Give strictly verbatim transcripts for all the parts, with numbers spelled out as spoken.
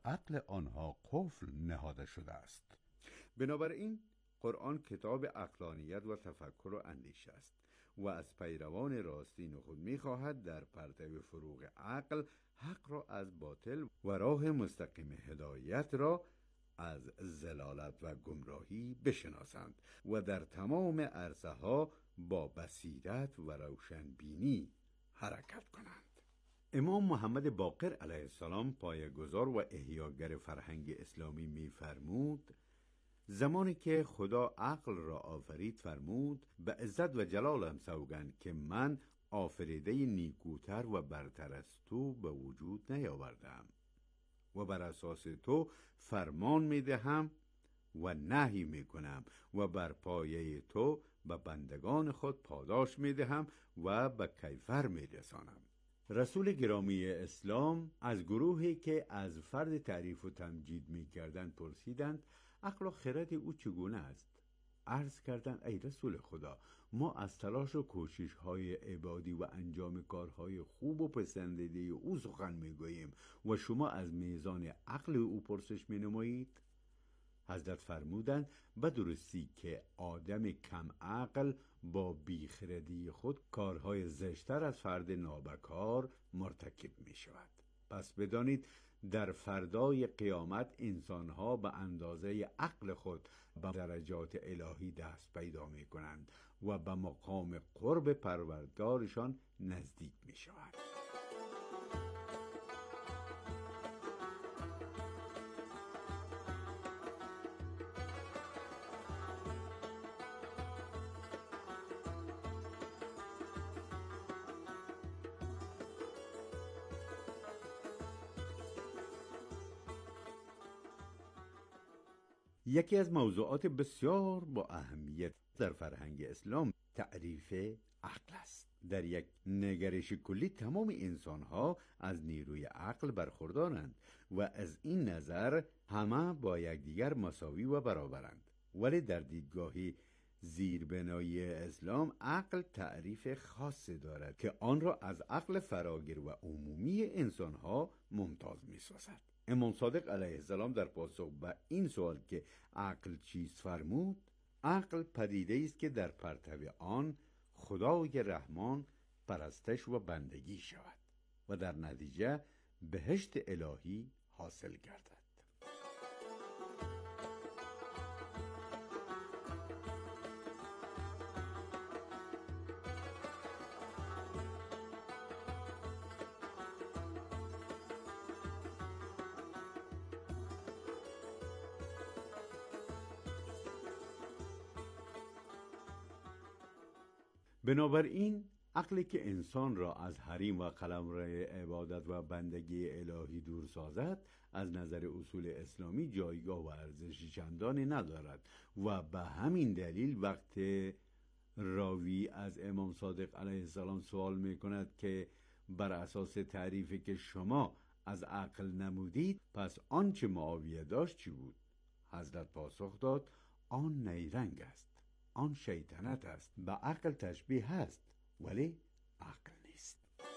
عقل آنها قفل نهاده شده است. بنابراین قرآن کتاب عقلانیت و تفکر و اندیشه است و از پیروان راستین خود می‌خواهد در پرتو فروغ عقل حق را از باطل و راه مستقیم هدایت را از ضلالت و گمراهی بشناسند و در تمام عرصه ها با بصیرت و روشنبینی حرکت کنند. امام محمد باقر علیه السلام پایه‌گذار و احیاگر فرهنگ اسلامی می‌فرمود: زمانی که خدا عقل را آفرید فرمود به عزت و جلالم سوگند که من آفریده نیکوتر و برتر از تو به وجود نیاوردم و بر اساس تو فرمان میدهم و نهی میکنم و بر پایه تو به بندگان خود پاداش میدهم و به کیفر میرسانم. رسول گرامی اسلام از گروهی که از فرد تعریف و تمجید میکردند پرسیدند: عقل و خرد او چگونه است؟ عرض کردند: ای رسول خدا، ما از تلاش و کوشش های عبادی و انجام کارهای خوب و پسندیده او سخن میگوییم و شما از میزان عقل او پرسش مینمایید؟ حضرت فرمودند: به درستی که آدم کم عقل با بیخردی خود کارهای زشتر از فرد نابکار مرتکب می شود. پس بدانید در فردای قیامت انسانها به اندازه عقل خود به درجات الهی دست پیدا می کنند و به مقام قرب پروردگارشان نزدیک می شود. یکی از موضوعات بسیار با اهمیت در فرهنگ اسلام تعریف عقل است. در یک نگرش کلی تمام انسانها از نیروی عقل برخوردارند و از این نظر همه با یکدیگر مساوی و برابرند. ولی در دیدگاهی زیربنایی اسلام عقل تعریف خاصی دارد که آن را از عقل فراگیر و عمومی انسانها ممتاز می‌سازد. امام صادق علیه السلام در پاسخ به این سوال که عقل چیست فرمود: عقل پدیده است که در پرتو آن خدای رحمان پرستش و بندگی شود و در نتیجه بهشت الهی حاصل گردد. بنابراین عقلی که انسان را از حریم و قلمرو عبادت و بندگی الهی دور سازد از نظر اصول اسلامی جایگاه و ارزش چندانی ندارد و به همین دلیل وقت راوی از امام صادق علیه السلام سوال می کند که بر اساس تعریفی که شما از عقل نمودید پس آنچه معاویه داشت چی بود؟ حضرت پاسخ داد: آن نیرنگ است، آن شیطنت است، به عقل تشبیه هست ولی عقل نیست.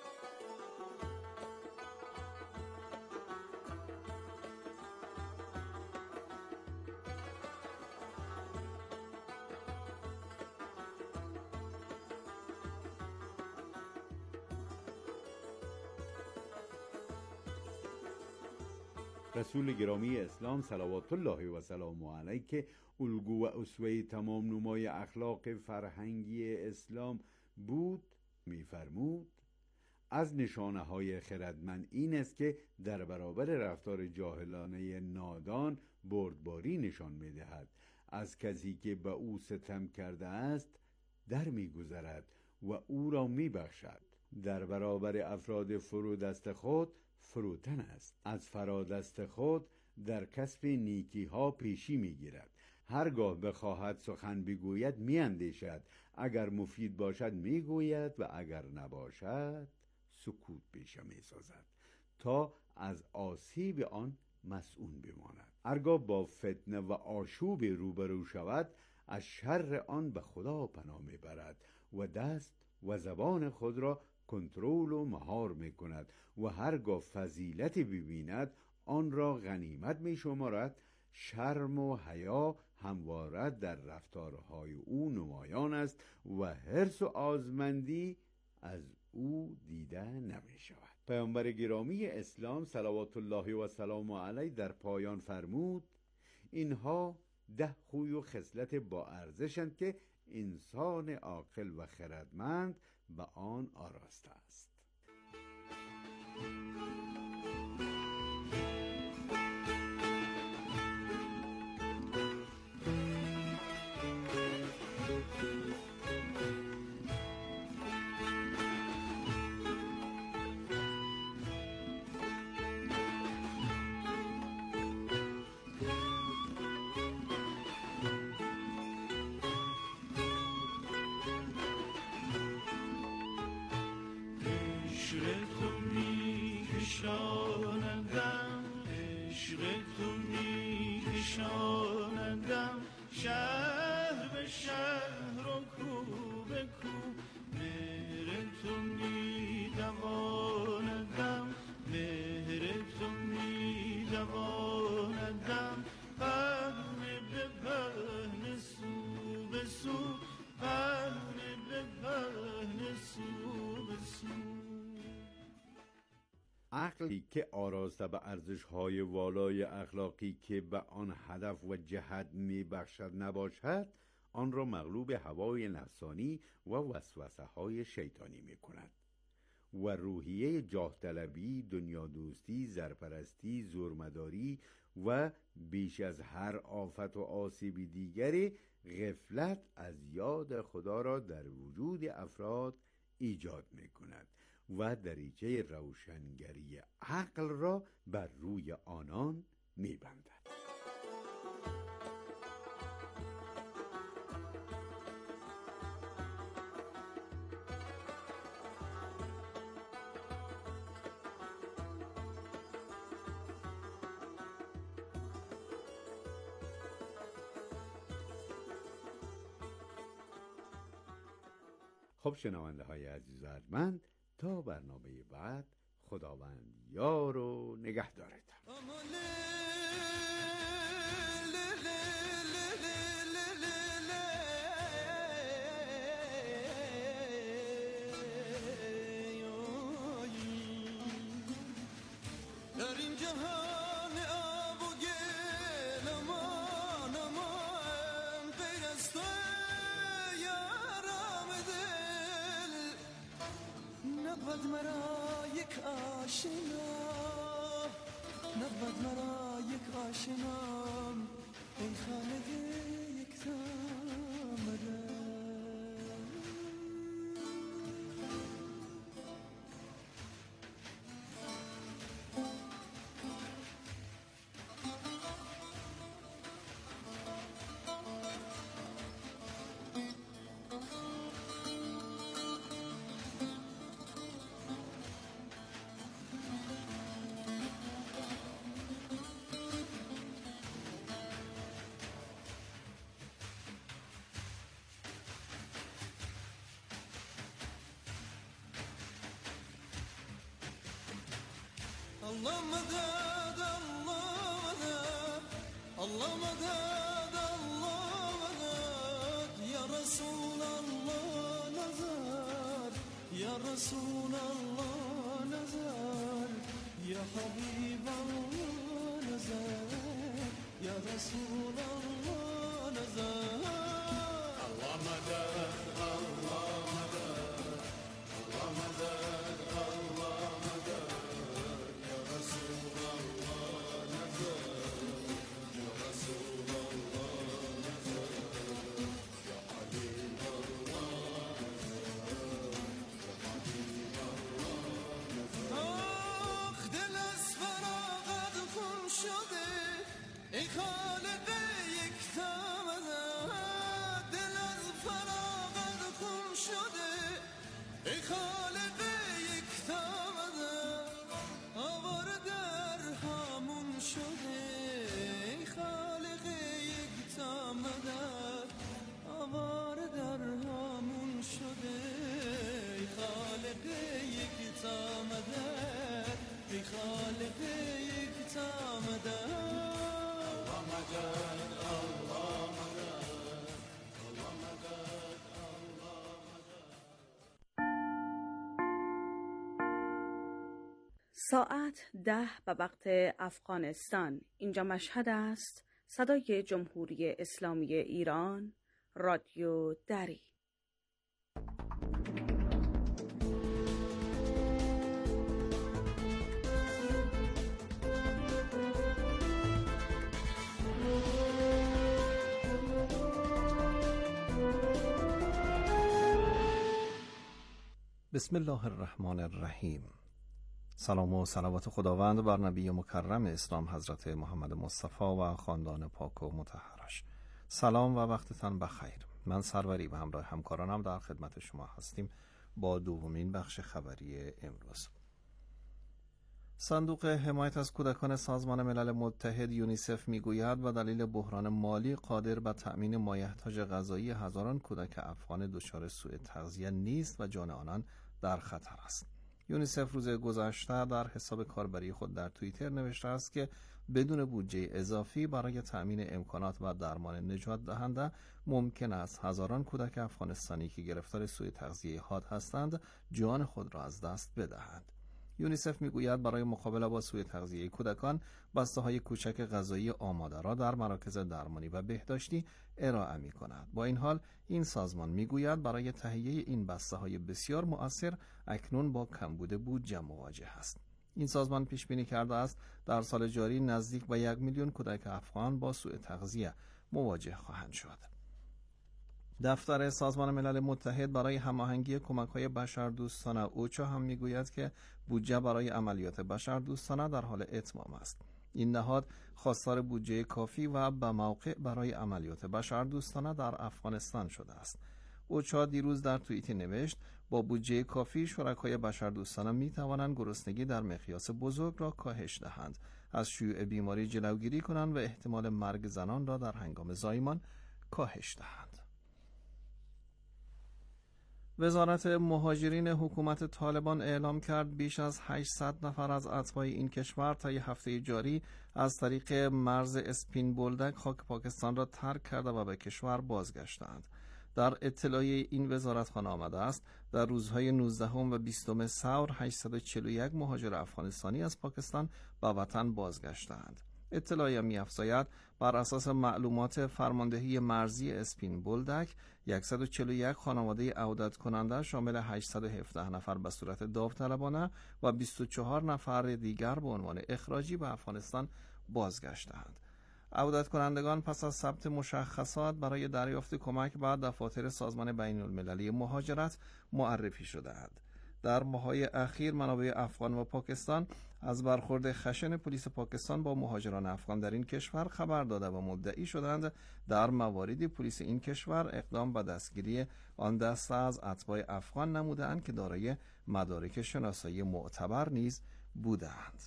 رسول گرامی اسلام صلوات الله و سلامه علیه که الگو و اسوه تمام نمای اخلاق فرهنگی اسلام بود می‌فرمود: از نشانه های خردمند این است که در برابر رفتار جاهلانه نادان بردباری نشان می‌دهد. از کسی که به او ستم کرده است در می‌گذرد و او را می‌بخشد. در برابر افراد فرودست خود فروتن است. از فرادست خود در کسب نیکی ها پیشی میگیرد. هرگاه بخواهد سخن بگوید میاندیشد، اگر مفید باشد میگوید و اگر نباشد سکوت پیشه میسازد تا از آسیب آن مسئول بماند. هرگاه با فتنه و آشوب روبرو شود از شر آن به خدا پناه میبرد و دست و زبان خود را کنترل و مهار میکند و هرگاه فضیلتی ببیند آن را غنیمت می شمارد، شرم و حیا همواره در رفتارهای او نمایان است و حرص و آزمندی از او دیده نمی شود. پیامبر گرامی اسلام صلوات الله و سلام علیه در پایان فرمود: اینها ده خوی و خصلت با ارزشند که انسان عاقل و خردمند به آن آراسته است. شهر به شهر و کو به کو، مهر تو می دواندم، مهر تو می دواندم، پهن به پهن سو به سو، پهن به پهن سو به سو. عقلی که آراسته به ارزش‌های والای اخلاقی که به آن هدف و جهت می‌بخشد نباشد، آن را مغلوب هوای نفسانی و وسوسه‌های شیطانی می‌کند و روحیه جاه طلبی، دنیا دوستی، زرپرستی، زورمداری و بیش از هر آفت و آسیب دیگری غفلت از یاد خدا را در وجود افراد ایجاد می‌کند و دریچه روشنگری عقل را بر روی آنان می‌بندد. خب شنونده های عزیز و ارجمند، تا برنامه بعد، خداوند یار و نگهدارتان. در این جهان آب و گل امان امان، غیر از تو یارم دل، نبود مرا یک آشنا، نبود مرا یک آشنا، ای خالق یکتا مدد. Allah madad, Allah madad, Allah madad, Allah madad, ya Resulallah nazar, ya Resulallah nazar, ya Habiballah nazar, ya Resulallah nazar. Allah madad, Allah madad, Allah madad, Allah madad. ای خالق یکتا مدد، دل از فراغت خون شده، ای خالق یکتا مدد، آواره در همون شده، ای خالق یکتا مدد، آواره در همون شده، ای خالق یکتا مدد، ای خالق یکتا ساعت ده به وقت افغانستان. اینجا مشهد است. صدای جمهوری اسلامی ایران، رادیو دری. بسم الله الرحمن الرحیم. سلام و صلوات خداوند بر نبی مکرم اسلام حضرت محمد مصطفی و خاندان پاک و مطهرش. سلام و وقتتان بخیر. من سروری و همراه همکارانم در خدمت شما هستیم با دومین بخش خبری امروز. صندوق حمایت از کودکان سازمان ملل متحد یونیسف میگوید به دلیل بحران مالی قادر به تأمین مایحتاج غذایی هزاران کودک افغان دچار سوء تغذیه نیست و جان آنان در خطر است. یونیسف روز گذشته در حساب کاربری خود در توییتر نوشته است که بدون بودجه اضافی برای تأمین امکانات و درمان نجات دهنده ممکن است هزاران کودک افغانستانی که گرفتار سوء تغذیه حاد هستند جان خود را از دست بدهند. یونیسف میگوید برای مقابله با سوء تغذیه کودکان بسته‌های کوچک غذایی آماده را در مراکز درمانی و بهداشتی ارائه می‌کند. با این حال این سازمان میگوید برای تهیه این بسته‌های بسیار مؤثر اکنون با کمبود بودجه مواجه است. این سازمان پیش بینی کرده است در سال جاری نزدیک به یک میلیون کودک افغان با سوء تغذیه مواجه خواهند شد. دفتر سازمان ملل متحد برای هماهنگی کمک‌های بشردوستانه اوچا هم میگوید که بودجه برای عملیات بشردوستانه در حال اتمام است. این نهاد خواستار بودجه کافی و به موقع برای عملیات بشردوستانه در افغانستان شده است. اوچا دیروز در توییتی نوشت با بودجه کافی شرکای بشردوستانه می توانند گرسنگی در مقیاس بزرگ را کاهش دهند، از شیوع بیماری جلوگیری کنند و احتمال مرگ زنان را در هنگام زایمان کاهش دهند. وزارت مهاجرین حکومت طالبان اعلام کرد بیش از هشتصد نفر از اتباع این کشور طی هفته جاری از طریق مرز اسپین بولدک خاک پاکستان را ترک کرده و به کشور بازگشتند. در اطلاعیه این وزارتخانه آمده است در روزهای نوزدهم و بیستم ثور هشتصد و چهل و یک مهاجر افغانستانی از پاکستان به وطن بازگشتند. اطلاعیه می‌افزاید بر اساس معلومات فرماندهی مرزی اسپین بولدک صد و چهل و یک خانواده عودت کننده شامل هشتصد و هفده نفر به صورت داوطلبانه و بیست و چهار نفر دیگر به عنوان اخراجی به افغانستان بازگشتند. عودت کنندگان پس از ثبت مشخصات برای دریافت کمک به دفاتر سازمان بین المللی مهاجرت معرفی شده‌اند. در ماه‌های اخیر منابع افغان و پاکستان از برخورد خشن پلیس پاکستان با مهاجران افغان در این کشور خبر داده و مدعی شدند در مواردی پلیس این کشور اقدام به دستگیری آن دسته از اتباع افغان نمودند که دارای مدارک شناسایی معتبر نیز بودند.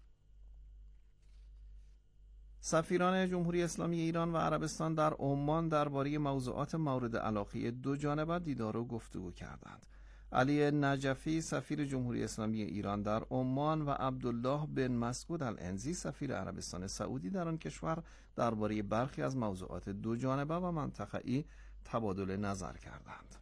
سفیران جمهوری اسلامی ایران و عربستان در عمان درباره موضوعات مورد علاقه دو جانبه دیدار و گفتگو کردند. علی نجفی سفیر جمهوری اسلامی ایران در عمان و عبدالله بن مسعود العنزی سفیر عربستان سعودی در آن کشور درباره برخی از موضوعات دو جانبه و منطقه‌ای تبادل نظر کردند.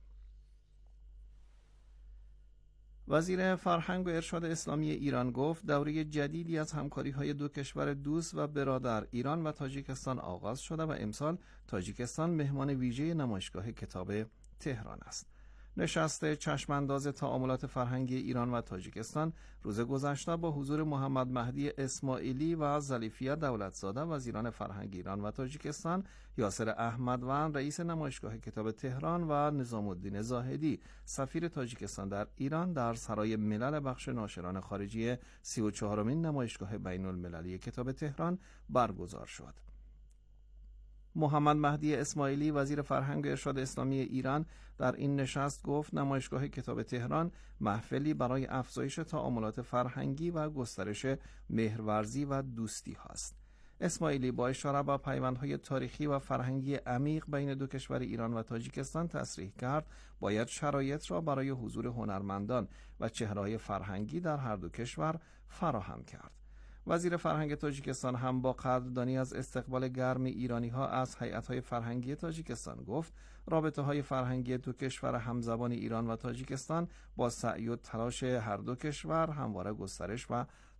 وزیر فرهنگ و ارشاد اسلامی ایران گفت دوره جدیدی از همکاری‌های دو کشور دوست و برادر ایران و تاجیکستان آغاز شده و امسال تاجیکستان مهمان ویژه نمایشگاه کتاب تهران است. نشست چشمانداز تعاملات فرهنگی ایران و تاجیکستان روز گذشته با حضور محمد مهدی اسماعیلی و ظریفیه دولتزاده وزیران فرهنگ ایران و تاجیکستان، یاسر احمدوند رئیس نمایشگاه کتاب تهران و نظام الدین زاهدی سفیر تاجیکستان در ایران در سرای ملل بخش ناشران خارجی سی و چهارمین نمایشگاه بین المللی کتاب تهران برگزار شد. محمد مهدی اسماعیلی وزیر فرهنگ و ارشاد اسلامی ایران در این نشست گفت نمایشگاه کتاب تهران محفلی برای افزایش تعاملات فرهنگی و گسترش مهرورزی و دوستی هاست. اسماعیلی با اشاره به پیوندهای تاریخی و فرهنگی عمیق بین دو کشور ایران و تاجیکستان تصریح کرد باید شرایط را برای حضور هنرمندان و چهره‌های فرهنگی در هر دو کشور فراهم کرد. وزیر فرهنگ تاجیکستان هم با قدردانی از استقبال گرم ایرانی‌ها از هیئت‌های فرهنگی تاجیکستان گفت رابطه‌های فرهنگی دو کشور همزبان ایران و تاجیکستان با سعی و تلاش هر دو کشور همواره گسترش و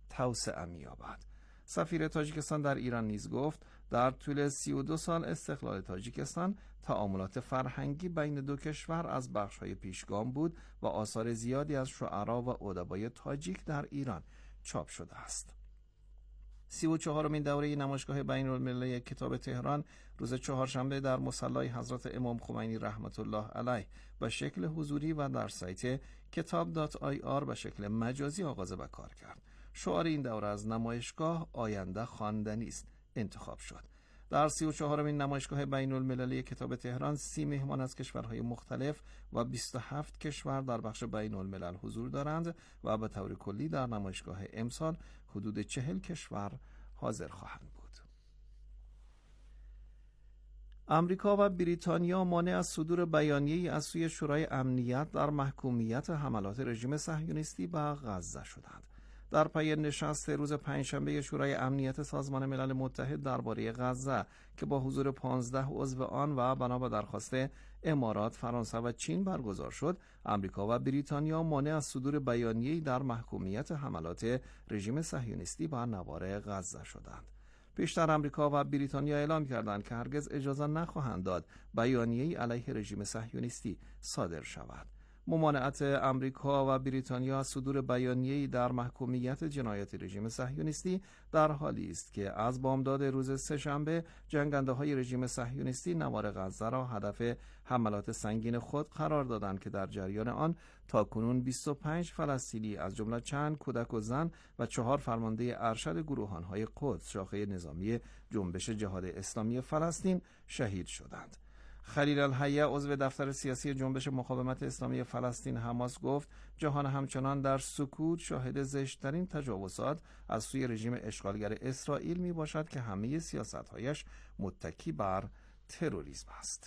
توسعه می‌یابد. سفیر تاجیکستان در ایران نیز گفت در طول سی و دو سال استقلال تاجیکستان تعاملات فرهنگی بین دو کشور از بخش‌های پیشگام بود و آثار زیادی از شعرا و ادبای تاجیک در ایران چاپ شده است. سی و چهارمین دوره نمایشگاه بین‌المللی کتاب تهران روز چهارشنبه در مصلی حضرت امام خمینی رحمت الله علیه به شکل حضوری و در سایت کتاب دات آی آر به شکل مجازی آغاز به کار کرد. شعار این دوره از نمایشگاه آینده خواندنی است انتخاب شد. در سی و چهارمین نمایشگاه بین‌المللی کتاب تهران سی مهمان از کشورهای مختلف و بیست و هفت کشور در بخش بین‌الملل حضور دارند و به طور کلی در نمایشگاه امسال حدود چهل کشور حاضر خواهند بود. امریکا و بریتانیا مانع از صدور بیانیه‌ای از سوی شورای امنیت در محکومیت حملات رژیم صهیونیستی به غزه شدند. در پی نشست روز پنجشنبه شورای امنیت سازمان ملل متحد درباره غزه که با حضور پانزده عضو آن و بنا به درخواست امارات، فرانسه و چین برگزار شد، امریکا و بریتانیا مانع از صدور بیانیه‌ای در محکومیت حملات رژیم صهیونیستی بر نوار غزه شدند. پیشتر امریکا و بریتانیا اعلام کردند که هرگز اجازه نخواهند داد بیانیه‌ای علیه رژیم صهیونیستی صادر شود. ممانعت امریکا و بریتانیا از صدور بیانیه‌ای در محکومیت جنایات رژیم صهیونیستی در حالی است که از بامداد روز سه‌شنبه جنگنده‌های رژیم صهیونیستی نوار غزه را هدف حملات سنگین خود قرار دادند که در جریان آن تاکنون بیست و پنج فلسطینی از جمله چند کودک و زن و چهار فرمانده ارشد گروهان‌های قدس شاخه نظامی جنبش جهاد اسلامی فلسطین شهید شدند. خلیل الحیه عضو دفتر سیاسی جنبش مقاومت اسلامی فلسطین حماس گفت جهان همچنان در سکوت شاهد زشت‌ترین تجاوزات از سوی رژیم اشغالگر اسرائیل می باشد که همه سیاست‌هایش متکی بر تروریسم است.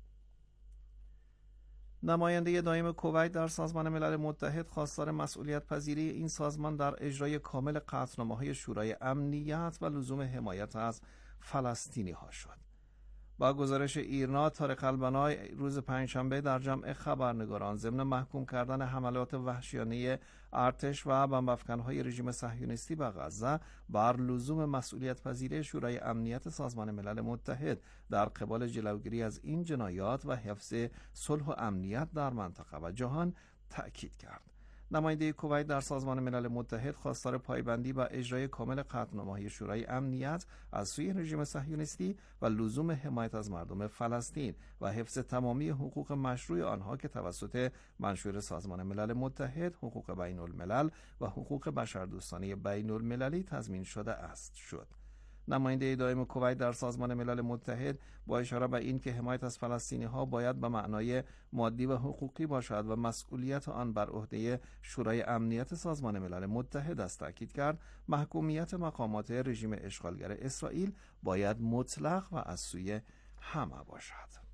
نماینده دائم کویت در سازمان ملل متحد خواستار مسئولیت پذیری این سازمان در اجرای کامل قطعنامه‌های شورای امنیت و لزوم حمایت از فلسطینی‌ها شد. با گزارش ایرنا، طارق البنای روز پنجشنبه در جمع خبرنگاران ضمن محکوم کردن حملات وحشیانه ارتش و بمب‌افکن‌های رژیم صهیونیستی به غزه بر لزوم مسئولیت پذیری شورای امنیت سازمان ملل متحد در قبال جلوگیری از این جنایات و حفظ صلح و امنیت در منطقه و جهان تأکید کرد. نماینده کویت در سازمان ملل متحد خواستار پایبندی و اجرای کامل قطعنامه‌های شورای امنیت از سوی رژیم صهیونیستی و لزوم حمایت از مردم فلسطین و حفظ تمامی حقوق مشروع آنها که توسط منشور سازمان ملل متحد، حقوق بین الملل و حقوق بشردوستانه بین المللی تضمین شده است شد. نماینده دائم کویت در سازمان ملل متحد با اشاره به این که حمایت از فلسطینی‌ها باید به معنای مادی و حقوقی باشد و مسئولیت آن بر عهده شورای امنیت سازمان ملل متحد است تاکید کرد محکومیت مقامات رژیم اشغالگر اسرائیل باید مطلق و از سوی همه باشد.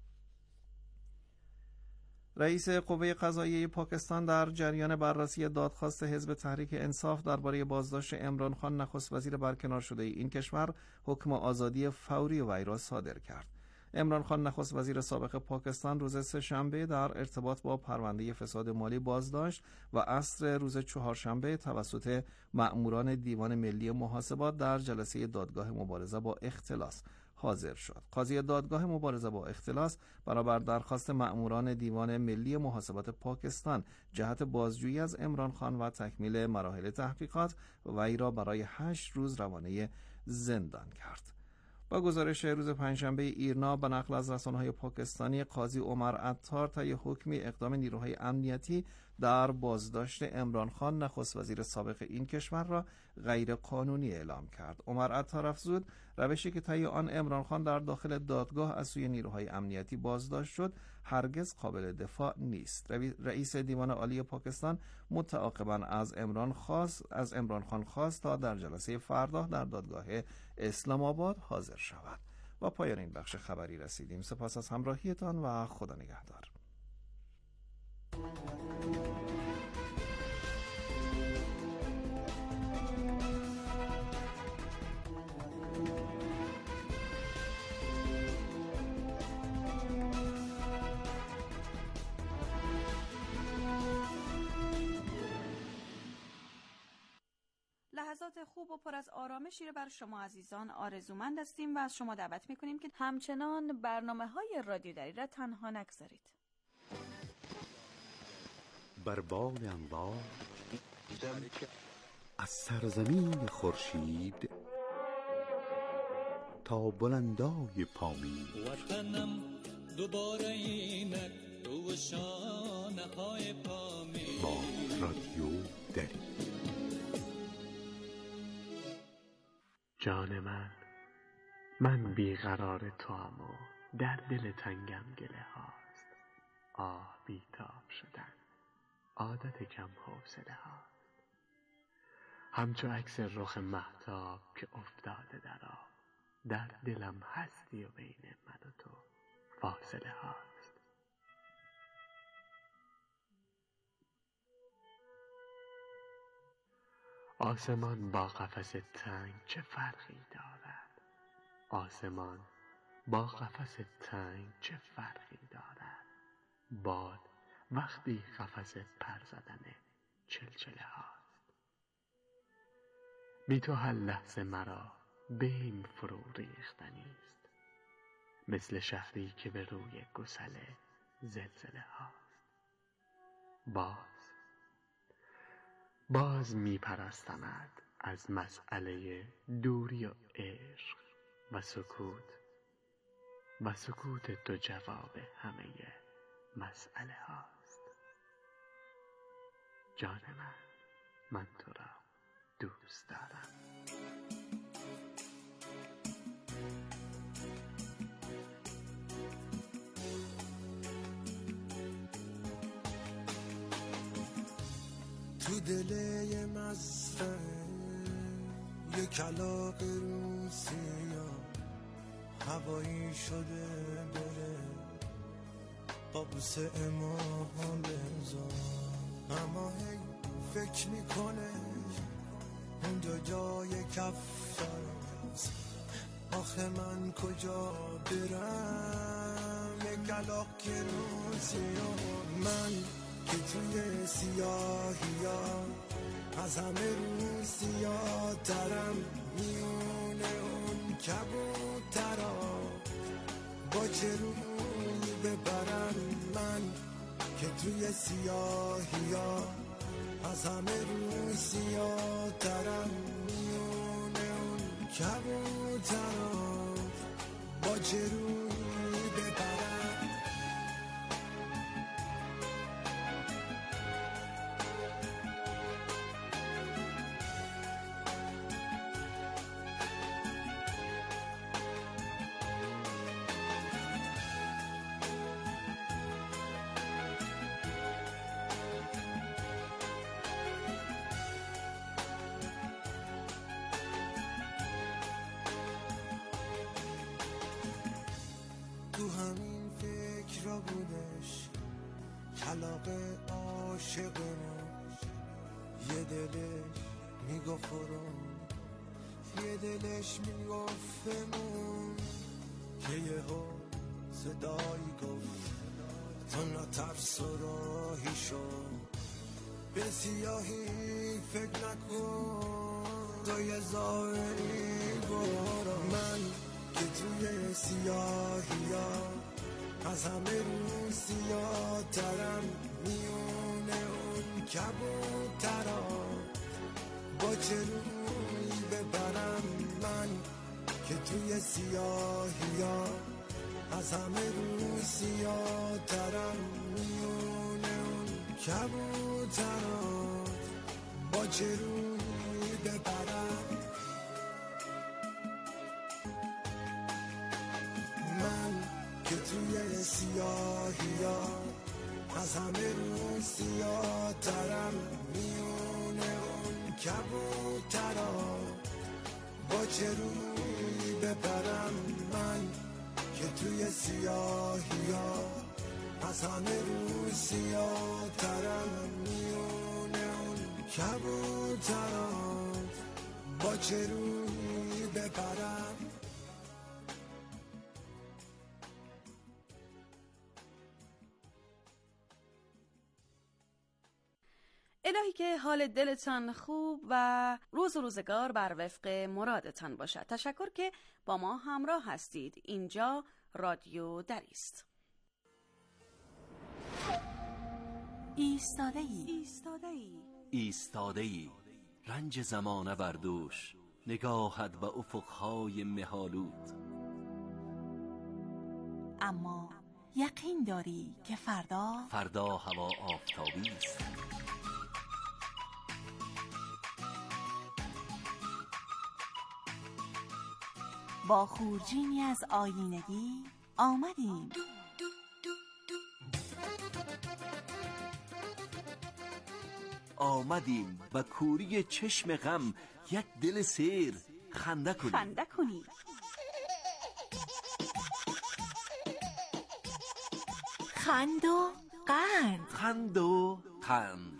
رئیس قوه قضاییه پاکستان در جریان بررسی دادخواست حزب تحریک انصاف درباره بازداشت عمران خان نخست وزیر برکنار شده این کشور حکم آزادی فوری وی را صادر کرد. عمران خان نخست وزیر سابق پاکستان روز سه‌شنبه در ارتباط با پرونده فساد مالی بازداشت و عصر روز چهارشنبه توسط مأموران دیوان ملی محاسبات در جلسه دادگاه مبارزه با اختلاس حاضر شد. قاضی دادگاه مبارزه با اختلاس برابر درخواست مأموران دیوان ملی محاسبات پاکستان جهت بازجویی از عمران خان و تکمیل مراحل تحقیقات وی را برای هشت روز روانه زندان کرد. با گزارش روز پنجشنبه ایرنا به نقل از رسانه‌های پاکستانی، قاضی عمر عطار طی حکمی اقدام نیروهای امنیتی در بازداشت عمران خان نخست وزیر سابق این کشور را غیر قانونی اعلام کرد. عمر عطار افزود روشی که طی آن عمران خان در داخل دادگاه از سوی نیروهای امنیتی بازداشت شد هرگز قابل دفاع نیست. رئیس دیوان عالی پاکستان متعاقباً از عمران خواست از عمران خان خواست تا در جلسه فردا در دادگاه اسلام آباد حاضر شود. و پایان این بخش خبری رسیدیم. سپاس از همراهیتان و خدا نگهدار. لحظات خوب و پر از آرامشی رو بر شما عزیزان آرزومند هستیم و از شما دعوت میکنیم که همچنان برنامه‌های رادیو دری را تنها نگذارید. بر بال انوار از سرزمین خورشید تا بلندای پامین، وطنم دوباره اینک تو شانه های پامین. با رادیو دری. جان من، من بیقرار تو هم و در دل تنگم گله هاست. آه بیتاب شدن، عادت کم حوصله هاست. همچو عکس رخ مهتاب که افتاده در آب، در دلم هستی و بین من و تو فاصله هاست. آسمان با قفس تنگ چه فرقی دارد؟ آسمان با قفس تنگ چه فرقی دارد؟ باد وقتی قفس پر زدن چلچله هاست. بی تو هر لحظه مرا بیم فرو ریختنی است، مثل شهری که به روی گسله زلزله هاست. باز باز می پرستمد از مسئله دوری و عشق و سکوت و سکوت تو جواب همه مسئله هاست. جان من، من تو را دوست دارم. تو دل یه مزرعه یه کلاغ روسیا هوایی شده بره با بوسه امام بزار، اما هی فکر میکنه اونجا جای کف دراز. آخه من کجا برم یه کلاغ که روسیا، من که توی سیاهی ها از همه رو سیاه ترم، میونه اون کبوترا با چه روی ببرم. من که توی سیاهی ها از همه رو سیاه ترم، میونه اون کبوترا با چه روی ببرم. تو همین فکر را بودش کلاغ عاشق ما، یه دلش میگفت فرون، یه دلش میگفت فمون، که یه ها صدایی گفت تو نترس و راهی شو، به سیاهی فکر نکن تو یه ظاهری برو. من که توی سیاهی ها از همه رو سیاه ترم، میونه اون کبوترا با چه روی ببرم. من که توی سیاهی ها از همه رو سیاه ترم، میونه اون کبوترا با چه روی ببرم. من که توی سیاهی ها از همه رو سیاه ترم، میونه اون کبوترا با چه روی ببرم. من که توی سیاهی ها از همه رو سیاه ترم، میونه اون کبوترا با چه روی ببرم. الهی که حال دلتان خوب و روز و روزگار بر وفق مرادتان باشد. تشکر که با ما همراه هستید. اینجا رادیو دری است. ایستاده ای ایستاده ای ایستاده ای رنج زمانه بر دوش، نگاهت به افقهای مهالود. اما یقین داری که فردا فردا هوا آفتابی است. با خورجینی از آیینگی آمدیم آمدیم به کوری چشم غم، یک دل سیر خنده کنیم خنده کنیم خند و قند خند و قند.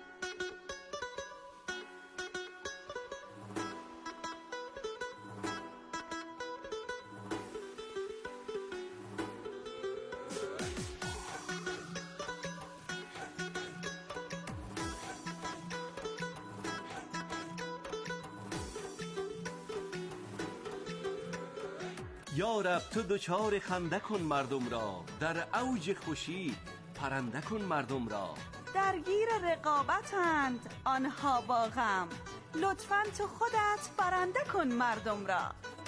یا رب تو دوچار خنده کن مردم را، در اوج خوشی پرنده کن مردم را. درگیر رقابتند آنها با غم، لطفاً تو خودت برنده کن مردم را.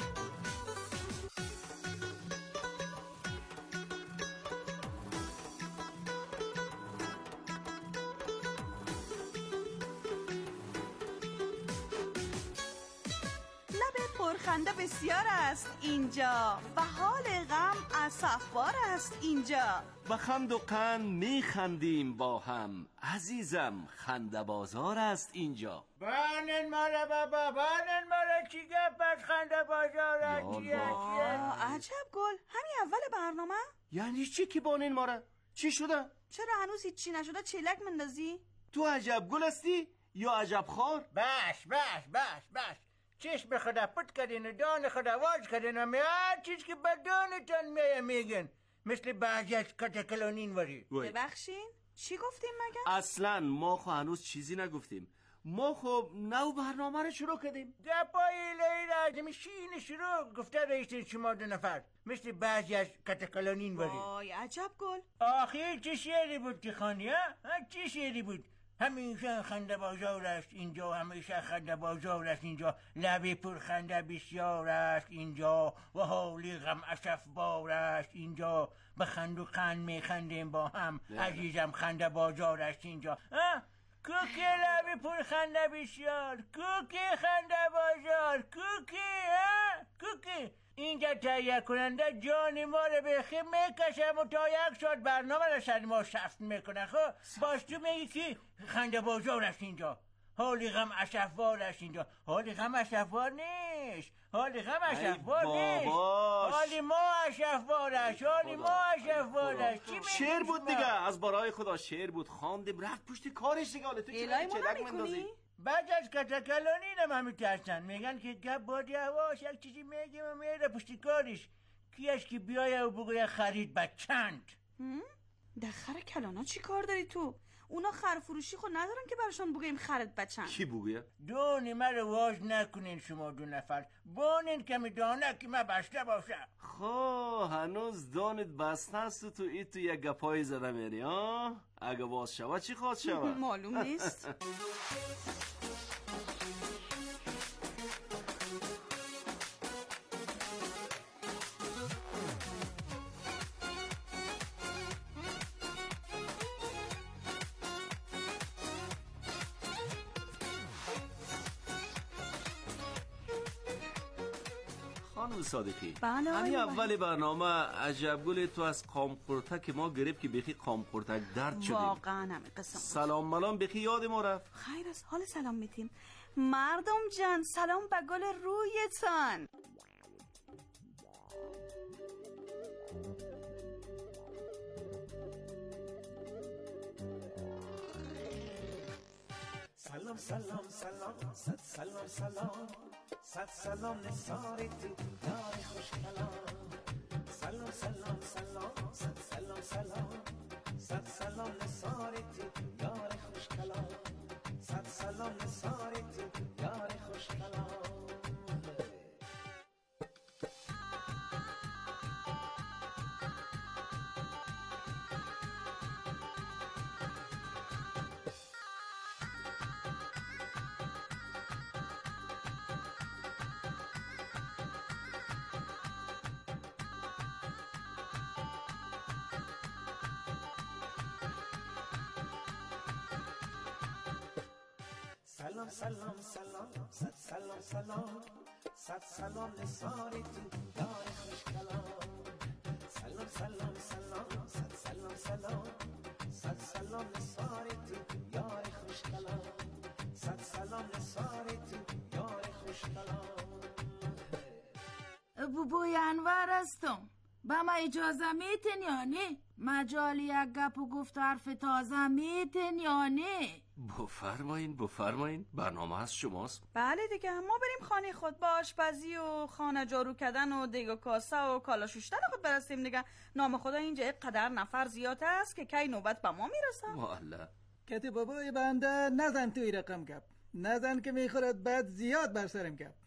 پرخنده بسیار است اینجا و حال غم اسفبار است اینجا. با خند و قند می خندیم با هم، عزیزم خنده بازار است اینجا. بانن ماره بابا بانن ماره چی گفت بس خنده بازار است چیه چیه؟ عجب گل، همین اول برنامه؟ یعنی چی که بانن ماره؟ چی شده؟ چرا هنوز هیچی نشده چیلک مندازی؟ تو عجب گل هستی یا عجب خار؟ بس بس بس بس چشم خدا پت کردین و دان خدا واز کردین و می هر چیز که به دانتان می میگن، مثل بعضی از کتکلانین وری. ببخشین چی گفتیم مگه؟ اصلا ما خو هنوز چیزی نگفتیم، ما خب نو برنامه رو شروع کردیم. گپای لایی را از شین شروع گفته رئیسین شما دو نفر، مثل بعضی از کتکلانین وری. وای عجب گل. آخی چه شعری بود که خانی ها؟ چه شعری بود؟ همیشه خنده بازار است اینجا، همیشه خنده بازار است اینجا، لبی پر خنده بسیار است اینجا و حالی غم اسفبار است اینجا، به خند و قند می خندیم با هم عزیزم خنده بازار است اینجا. کوکی لبی پر خنده بسیار، کوکی خنده بازار، کوکی ها کوکی. اینجا تهیه کننده جان ما رو به خیلی میکشم و تا یک ساعت برنامه رو سر ما شفت میکنه. خب باز تو میگی که خنده بازار است اینجا، حالی غم اسفبار است اینجا. حالی غم اسفبار نیست، حالی غم اسفبار نیست، حالی ما اسفبار است، حالی ما اسفبار است. شعر بود دیگه، از برای خدا شعر بود، خواندیم رفت پشت کارش دیگه. حالا تو چرا چلک مندازی؟ بعد از کتکلانین هم همین ترسن، میگن که گپ بادی هواش یک چیزی میگیم و میره پشت کارش. کیش که بیایه و بگویه خرید با چند. دخر کلانا چی کار داری تو؟ اونا خرفروشی خود ندارن که براشون بگیم خرید بچن. کی بگویه؟ دو نیمه رو واز نکنین شما دو نفر، بانین کمی دانه که من بسته باشه. خب هنوز دانت بسته است تو ای تو یک گپایی زده میری ها؟ اگه باز شود چی خواهد شود؟ معلوم نیست. خانم صادقی، بله همین اول برنامه عجب گل تو از قام قرتک ما گرفت که بخی قام قرتک درد شدیم. واقعا همین قسم. سلام ملام بخی یاد ما رفت. خیر است، حال سلام میتیم مردم جان. سلام به گل رویتان. سلام سلام سلام صد سلام سلام صد سلام نثار تو یار خوش کلام. سلام سلام سلام صد سلام سلام صد سلام نثار تو یار خوش کلام. سلام سلام سلام صد سلام سلام صد سلام نثار تو یار خوش کلام سلام سلام سلام صد سلام سلام صد سلام نثار تو یار خوش کلام صد سلام نثار تو یار خوش کلام بوبوی انور هستم. با ما اجازه میتین یا نه؟ مجالی یک گپ و گفت حرف تازه میتین یا نه؟ بفرمایین بفرمایین، برنامه هست شماست. بله دیگه، ما بریم خانه خود با آشپزی و خانه جارو کردن و دیگ و کاسه و کالا شوشتن خود برسیم دیگه. نام خدا اینجا قدر نفر زیاد است که کی نوبت به ما میرسه. والا کتی بابای بنده نزن توی رقم گپ، نزن که میخورد بعد زیاد بر سرم گپ.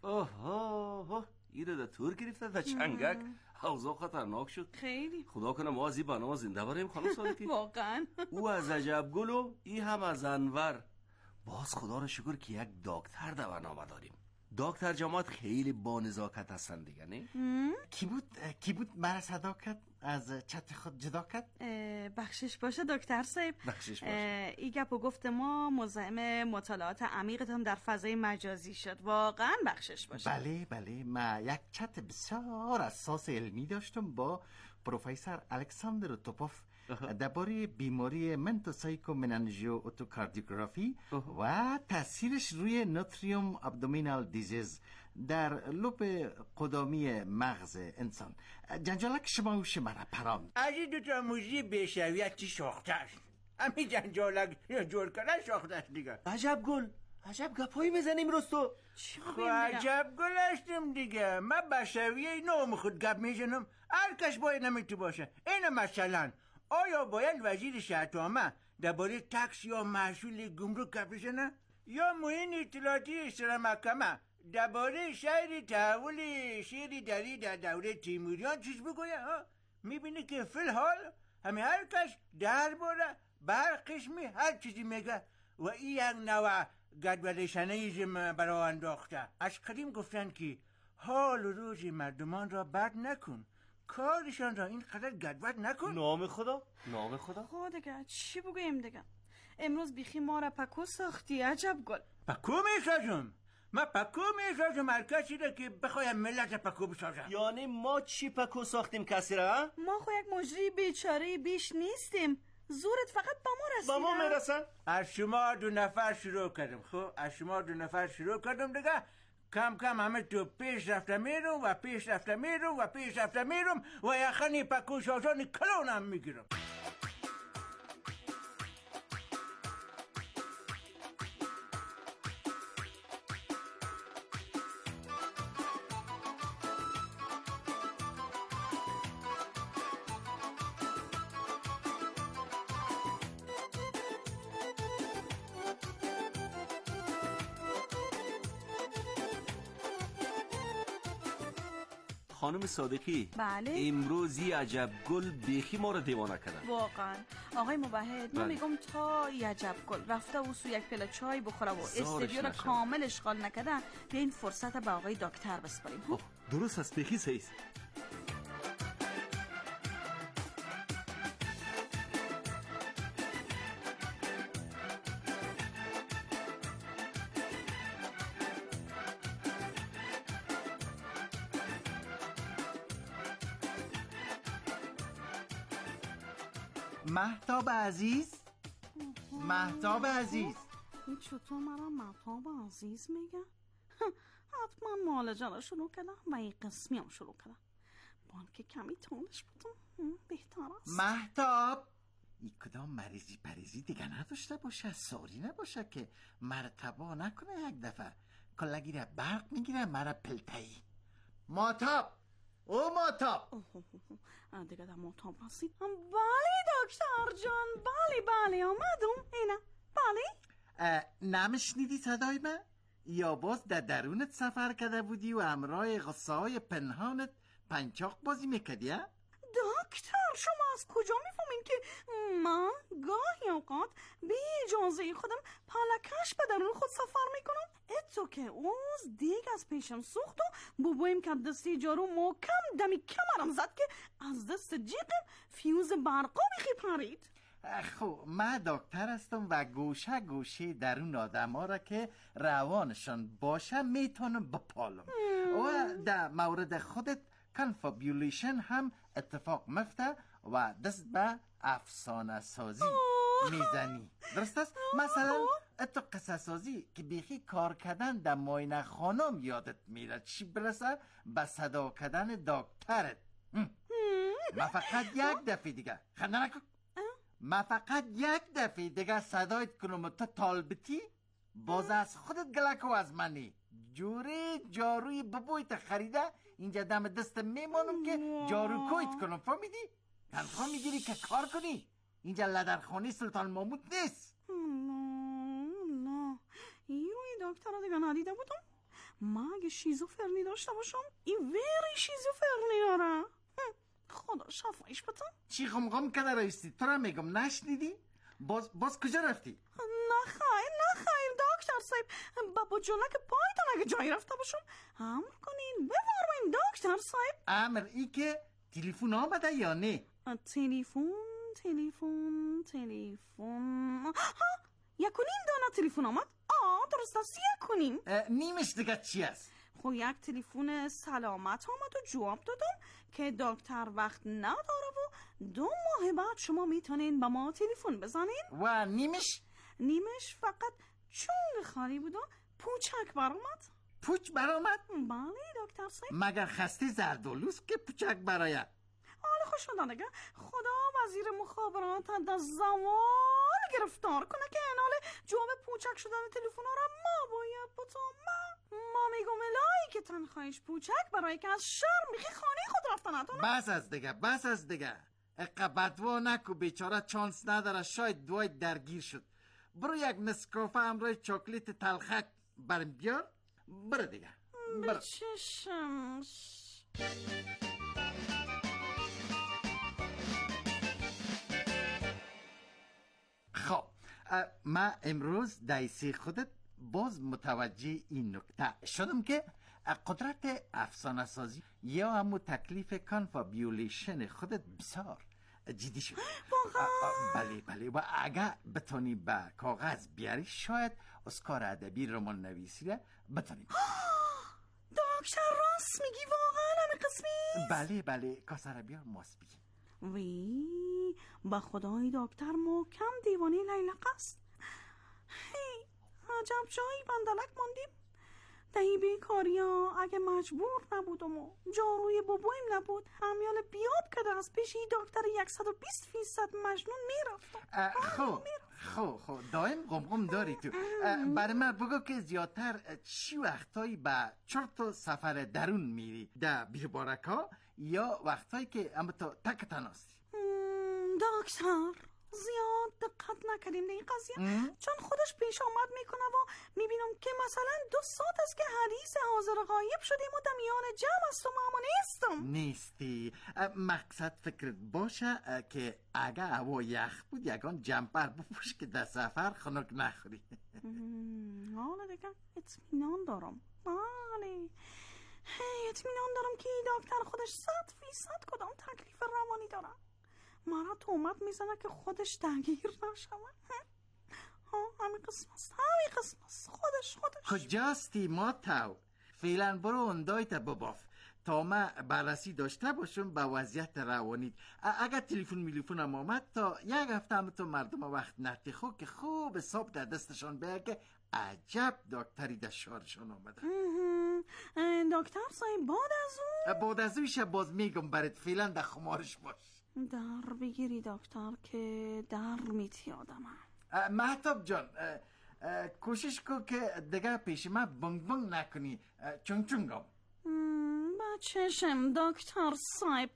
اوه ایره دا تور گرفته دا چنگک، اوضاع خطرناک شد خیلی. خدا کنه ما از این برنامه زنده بریم خانم صادقی. واقعا او از عجب گل و ای هم از انور. باز خدا رو شکر که یک دکتر در برنامه داریم. دکتر جماعت خیلی با نزاکت هستن دیگه نه؟ کی بود کی بود مرا صدا کرد از چت خود جدا کرد؟ بخشش باشه دکتر صاحب. بخشش باشه. ای گپ و گفت ما مزاحم مطالعات عمیقتان در فضای مجازی شد. واقعا بخشش باشه. بله بله، ما یک چت بسیار اساس علمی داشتم با پروفسور الکساندر توپوف درباره بیماری منتوسایکو مننژیو اتوکاردیوگرافی و تاثیرش روی نوتریوم ابدومینال دیزیز در لوب قدامی مغز انسان. جنجالک شما و شما را پرام. از این دوتا موزی بیشویت چی شاخته است؟ همین جنجالک جور کردن شاخته است دیگه. عجب گل، عجب گپایی میزنیم رستو. خب عجب گل هستیم دیگه. من بشویه نام خود گپ میزنم، هر کس باید نمیتو باشه. اینه مثلا آیا باید وزیر شهرنامه درباره تکس یا محصول گمرک گپ بزنه؟ یا معین اطلاعاتی اشتراع محکمه درباره شهر تحول شهری دری در دوره تیموریان چیز بگویه؟ ها میبینی که فی الحال همه هر کس درباره برقسمی هر چیزی میگه و این یک نوع گدوالشنیزم برای انداخته. از قدیم گفتن که حال و روز مردمان را بد نکن، کارشان را این قدر گدوت نکن. نام خدا نام خدا خدا دیگه چی بگویم دیگه؟ امروز بیخی ما را پکو ساختی. عجب گل. پکو میسازم؟ من پکو میسازم هر کسی را که بخوایم ملت پکو بسازم. یعنی ما چی پکو ساختیم کسی را؟ ما خو یک مجری بیچاره بیش نیستیم. زورت فقط با ما رسیده. با ما میرسن؟ از شما دو نفر شروع کردم. خب از شما دو نفر شروع کردم دیگه. کم کم همه تو پیش رفته میرم و پیش رفته میرم و پیش رفته میرم و یخنی پکو سازان کلونم میگیرم. خانم صادقی بله امروزی عجب گل بیخی ما رو دیوانه کردن. واقعا آقای مبهد من میگم تا عجب گل رفته و سو یک پله چای بخوره و استودیو رو کامل اشغال نکرده، به این فرصت به آقای دکتر بسپاریم. درست است، بیخی صحیح. مهتاب عزیز، مهتاب عزیز، این چطور مرا مهتاب عزیز میگه؟ حتما معالجه را شروع کردم و این قسمی هم شروع کردم. بان که کمی تونش بودم بهتر است. مهتاب این کدام مریضی پریزی دیگه نداشته باشه، ساری نباشه که مرتبا نکنه یک دفعه کلگی را برق میگیره مرا پلتایی. مهتاب او مهتاب دیگه در مهتاب هستید؟ بله دکتر جان، بله بله آمدم اینه. بله نمیشنیدی صدای من؟ یا باز در درونت سفر کرده بودی و همراه غصه های پنهانت پنچاق بازی میکردی؟ دکتر شما از کجا میفهمین که من گاهی اوقات بی اجازه خودم پلکش به درون خود سفر میکنم؟ اتو که اوز دیگ از پیشم سوخت و بابایم که دستی جارو محکم دمی کمرم زد که از دست جیغم فیوز برقا بیخی پرید. خب من دکتر هستم و گوشه گوشه درون آدم ها را که روانشان باشه میتونم بپالم و در مورد خودت کنفابیولیشن هم اتفاق مفته و دست به افسانه سازی میزنی. درست است؟ مثلا اتو قصه سازی که بیخی کار کردن در ماینه خانم یادت میره، چی برسه به صدا کردن دکترت. ما فقط یک دفعه دیگه خنده نکن، ما فقط یک دفعه دیگه صدایت کنم و تو طالبتی باز از خودت گلک و از منی جوری جاروی ببویت خریده اینجا دم دست میمانم که جارو کویت کنم. فهمیدی؟ تنخواه میگیری که کار کنی. اینجا لدرخانی سلطان محمود نیست. نه این روی دکتر رو دیگه ندیده بودم. من اگه شیزوفرنی داشته باشم این ویری شیزوفرنی داره. خدا شفایش بتم. چی غمغم کرده رایستی؟ تو را میگم نشنیدی؟ باز باز کجا رفتی؟ نه خیر نه خیر دکتر صاحب، بابا جلک پایتان اگه جایی رفته باشم امر کنین بفرمایین دکتر صاحب. امر ای که تلفن آمده یا نه؟ تلفن تلفن تلفن ها یکونیم دانه تلفن آمد. آه درست است یکونیم. نیمش دیگه چی است؟ خب یک تلفن سلامت آمد و جواب دادم که دکتر وقت نداره و دو ماه بعد شما میتونین با ما تلفن بزنین. و نیمش؟ نیمش فقط چونگ خالی بود و پوچک برآمد. پوچ برآمد؟ بله دکتر صاحب. مگر خسته زردالوست که پوچک برآید؟ حالا خوش شدن دیگه خدا وزیر مخابرات در زوال گرفتار کنه که این حال جواب پوچک شدن تلفن ها را ما باید بتام. ما ما میگم الهی که تنخواهش پوچک برای که از شرم میخی خانه خود رفتن اتونه. بس از دیگه بس از دیگه اقبدوا نکو، بیچاره چانس نداره، شاید دوای درگیر شد. برو یک نسکافه همراه چاکلیت تلخک برم بیار. برو دیگه برو. بچشمش. خب من امروز دایسی خودت باز متوجه این نکته شدم که قدرت افسانه سازی یا همو تکلیف کانفابیولیشن خودت بسیار جدی شد. بله بله و اگه بتونی به کاغذ بیاری شاید اسکار ادبی رمان نویسی را بتونی. دکتر راست میگی واقعا همه قسمی؟ بله بله کاسه را بیار ماست بگیم. وی با خدای دکتر محکم دیوانه لیلق است. هی عجب جایی بندلک ماندیم. دهی بیکاری ها اگه مجبور نبودم و جاروی بابایم نبود امیال بیاب کده از پیش این دکتر یکصد و بیست فیصد مجنون میرفتم. خب خب خب دایم قمقم داری تو. برای من بگو که زیادتر چی وقتایی به چرت و سفر درون میری؟ ده بیربارکا یا وقتایی که اما تو تک تناستی؟ دکتر زیاد دقت نکردیم به این قضیه چون خودش پیش آمد میکنه و میبینم که مثلا دو ساعت است که حدیث حاضر غایب شدیم و دمیان جمع است و ما نیستم. نیستی. مقصد فکرت باشه که اگه هوا یخ بود یگان جمپر بپوش که در سفر خنک نخوری. حالا دیگه اطمینان دارم. بله اطمینان دارم که دکتر خودش صد فیصد کدام تکلیف روانی داره. مرا تومت میزنه که خودش درگیر نشوه. ها همین قسم است همین قسم است خودش خودش. کجاستی ما تو؟ فعلا برو اندایت بباف تا ما بررسی داشته باشم به وضعیت روانیت. اگر تلفن میلیفون هم آمد تا یک هفته هم تو مردم وقت نتی خو که خوب حساب در دستشان بگه که عجب دکتری در شهرشان آمده. دکتر صاحب بعد از اون بعد از اونش باز میگم برات فعلا در خمارش باش. در بگیری دکتر که در میتی آدمم. مهتاب جان کوشش کن که دیگه پیش من بنگ بنگ نکنی چون چونگم. بچشم دکتر صاحب.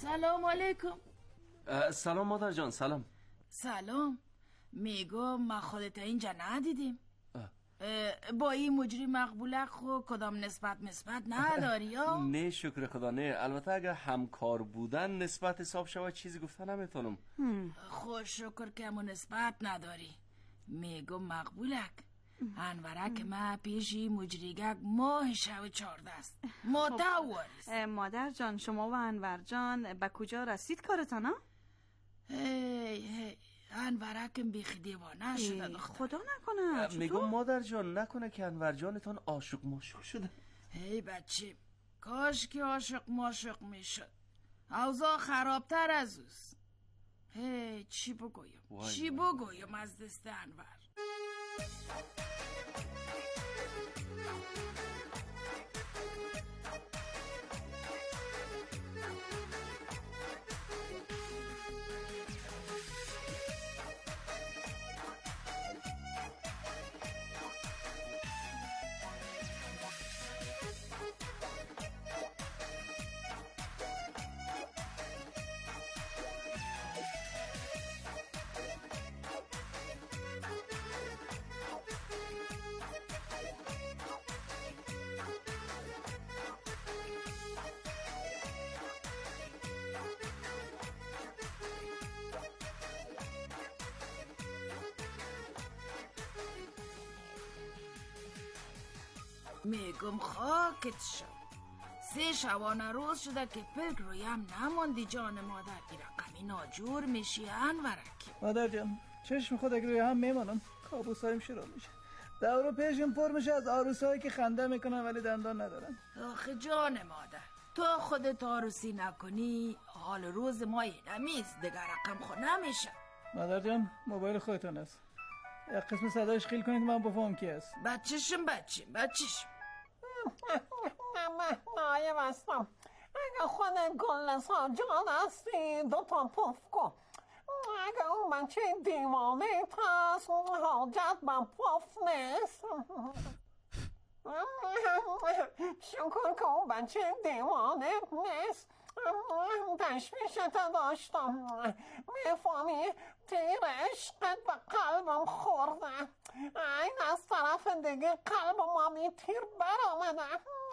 سلام علیکم. سلام مادر جان. سلام. سلام. میگم ما خودت اینجا ندیدیم. با این مجری مقبوله خو کدام نسبت نسبت نداری یا؟ نه شکر خدا نه. البته اگر همکار بودن نسبت حساب شود چیزی گفتن نمیتونم. خوش شکر که همون نسبت نداری. میگم مقبولک انورک ما پیشی مجریگک ماه شو چارده است متوارست. مادر جان شما و انور جان به کجا رسید کارتان ها؟ هی هی انورکم بیخی دیوانه شده دختر. خدا نکنه. میگم مادر جان نکنه که انور جانتان عاشق ماشق شده. هی بچه کاش که عاشق ماشق میشد. اوضاع خرابتر از اوست. هی چی بگویم چی بگویم از دست انور. میگم خاکت شد. سه شبانه روز شده که پلک رویم نماندی جان مادر. ای رقمی ناجور میشی انورک. مادر جان چشم خود اگر روی هم میمانم کابوس هایم شروع میشه. دور پیشم پر میشه از عروس هایی که خنده میکنن ولی دندان ندارن. آخه جان مادر تو خودت عروسی نکنی حال روز ما اینمیست دیگر رقم خود نمیشه. مادر جان موبایل خودتان است. یک قسم صدایش خیل کنید من بفهم کی است. بچهشم بچه بچهشم نایب هستم. اگه خودت گلنسا جان هستی دو تا پف کن. اگه اون بچه دیوانه پس حاجت من پف نیست. شکر که اون بچه دیوانه نیست. تشویشت داشتم. میفهمی تیر عشقت به قلبم خورده. این از طرف دیگه قلبم همی تیر برآمده.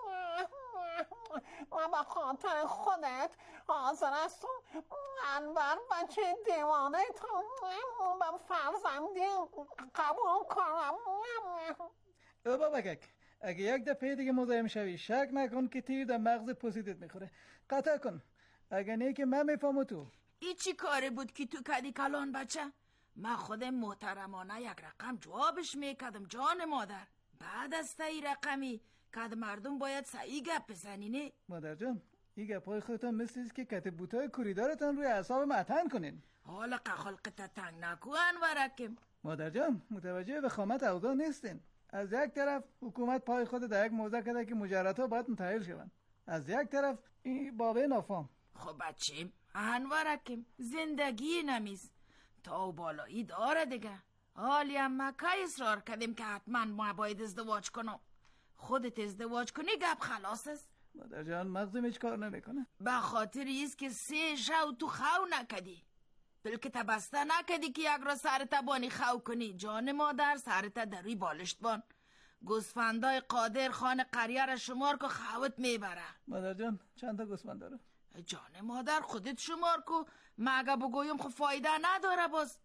و به خاطر خودت حاضر هستم انور بچه دیوانه تو به فرزندی قبول کنم. بابا کک اگه یک دفعه دیگه مزاحم شوی شک نکن که تیر در مغز پوسیدت میخوره. قطع کن. اگه نه که من میفهمم تو. ای چی کاری بود که تو کدی کلان بچه؟ من خودم محترمانه یک رقم جوابش میکردم جان مادر. بعد از تایی رقمی کد مردم باید سعی گپ بزنی نه؟ مادر جان این گپای خودتان مثل که کت بوتای کوریدارتان روی اعصاب متن کنین. حالا قخلقت تنگ نکو انورکم. مادر جان متوجه وخامت اوضاع نیستین. از یک طرف حکومت پای خود در یک موضع کرده که مجرد ها باید متحول شوند. از یک طرف این بابه نافام. خب بچیم انورکم زندگی نمیز تا بالایی داره دیگه. حالی هم مکه اصرار کردیم که حتما ما باید ازدواج کنم. خودت ازدواج کنی گپ خلاص است. مادر جان مغزم هیچ کار نمیکنه. به خاطر ایست که سه شو تو خو نکدی. بلکه تبسته نکدی که یک را سرت بانی خو کنی. جان مادر سرت در روی بالشت بان. گوسفندای قادر خان قریه را شمار که خوت میبره. مادر جان چند تا گوسفند داره؟ جان مادر خودت شمار کو. مگه بگویم خب فایده نداره باز.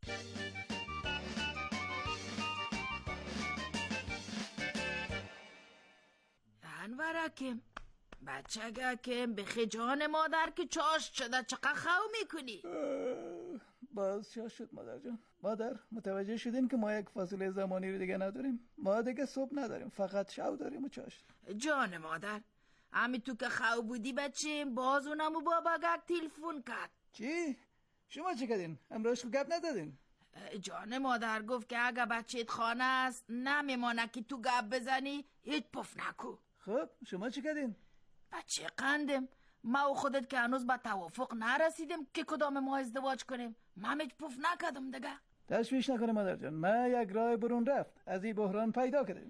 انورکم بچه کم بخی جان مادر که چاش شده چقدر خو میکنی؟ باز چاش شد مادر جان. مادر متوجه شدین که ما یک فاصله زمانی رو دیگه نداریم. ما دیگه صبح نداریم فقط شب داریم و چاش. جان مادر امی تو که خو بودی بچه باز اونمو بابا گک تلفون کرد. چی؟ شما چی کردین؟ امروز گپ ندادین؟ جان مادر گفت که اگه بچهت خانه است نمیمانه که تو گپ بزنی هیچ پف نکو. خب شما چی کردین؟ بچه قندم ما و خودت که هنوز به توافق نرسیدیم که کدام ما ازدواج کنیم. من هیچ پف نکردم دیگه. تشویش نکنه مادر جان. ما یک راه برون رفت از این بحران پیدا کردیم.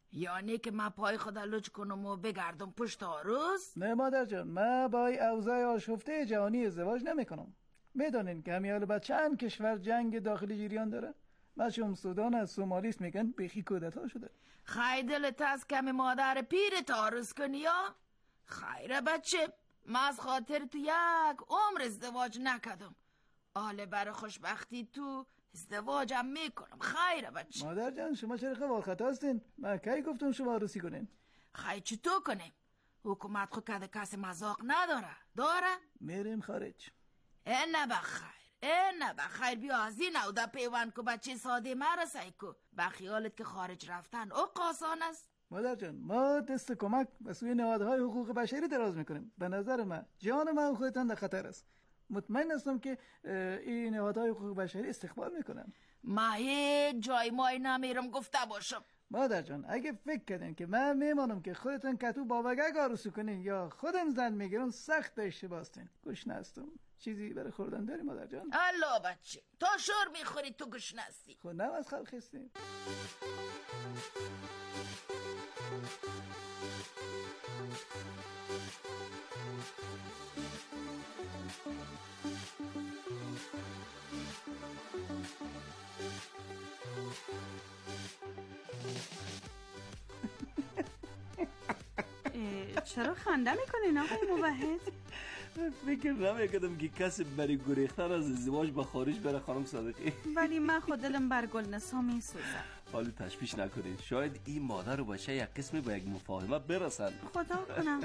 یعنی که من پای خود لج کنم و بگردم پشت عروس؟ نه مادر جان، من با این اوضاع آشفته جهانی ازدواج نمیکنم. میدونین که همیال با چند کشور جنگ داخلی جریان داره؟ بچه‌م سودان از سومالیست میگن بیخی کودتا شده. خیلی دلت از کمی مادر پیرت عروس کنی یا؟ خیره بچه، من از خاطر تو یک عمر ازدواج نکردم. آله برای خوشبختی تو ازدواجم میکنم. خیره بچه. مادر جان شما چرا خواه خطا هستین؟ من کی گفتم شما عروسی کنین؟ خیلی چطور کنیم؟ حکومت خود کده کسی مذاق نداره داره؟ میریم خارج. اینه بخیر اینه بخیر بیا از این او دا پیوان که بچه ساده مرسه که بخیالت که خارج رفتن او قاسان است. مادر جان ما دست کمک به سوی نهادهای حقوق بشری دراز میکنیم. به نظر من جان من خودتان در خطر است. مطمئن هستم که این نهادهای حقوق بشری استقبال میکنن. ما هیچ جای مای نمیرم گفته باشم. مادر جان اگه فکر کردین که من میمانم که خودتان کتو بابگک عروسی کنین یا خودم زن میگیرم سخت اشتباه هستین. گوش نستم. چیزی برای خوردن داری مادر جان؟ الله بچه تا شور میخوری تو گوش نستی. خود نم از خلق هستیم. چرا خنده میکنین آقای موحد؟ فکر نمیکردم که کسی برای گریختن از ازدواج با خارج بره خانم صادقی. ولی من خود دلم بر گلنسا میسوزه. حالا تشویش نکنین، شاید این مادر و بچه یک قسمی با یک مفاهمه برسن. خدا کنم.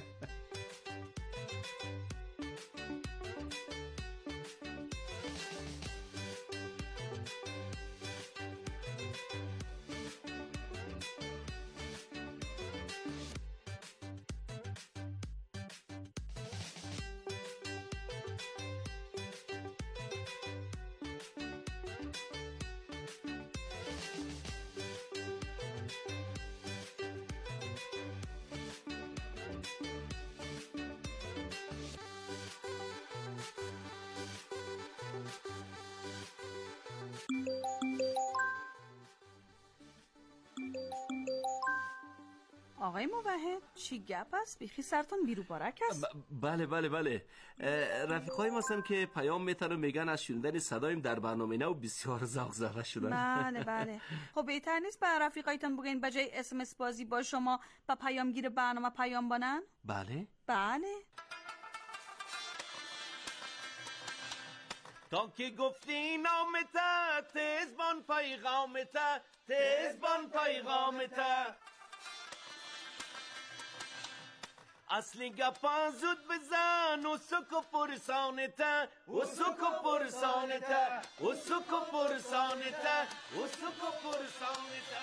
آقای موحد چی گپ است؟ بیخی سرتون بیرو بارک است. بله بله بله رفیقای ما هستن که پیام میتن و میگن از شنیدن صدایم در برنامه نو بسیار ذوق زده شدن. بله بله خب بهتر نیست به رفیقایتان بگین بجای اس ام اس بازی با شما با پیامگیر برنامه پیام بانن؟ بله بله. تا که گفتی نامتا تزبان پیغامتا تزبان پیغامتا اصلی گپا زود بزن و سکو پرسانتا و سکو پرسانتا و سکو پرسانتا و سکو پرسانتا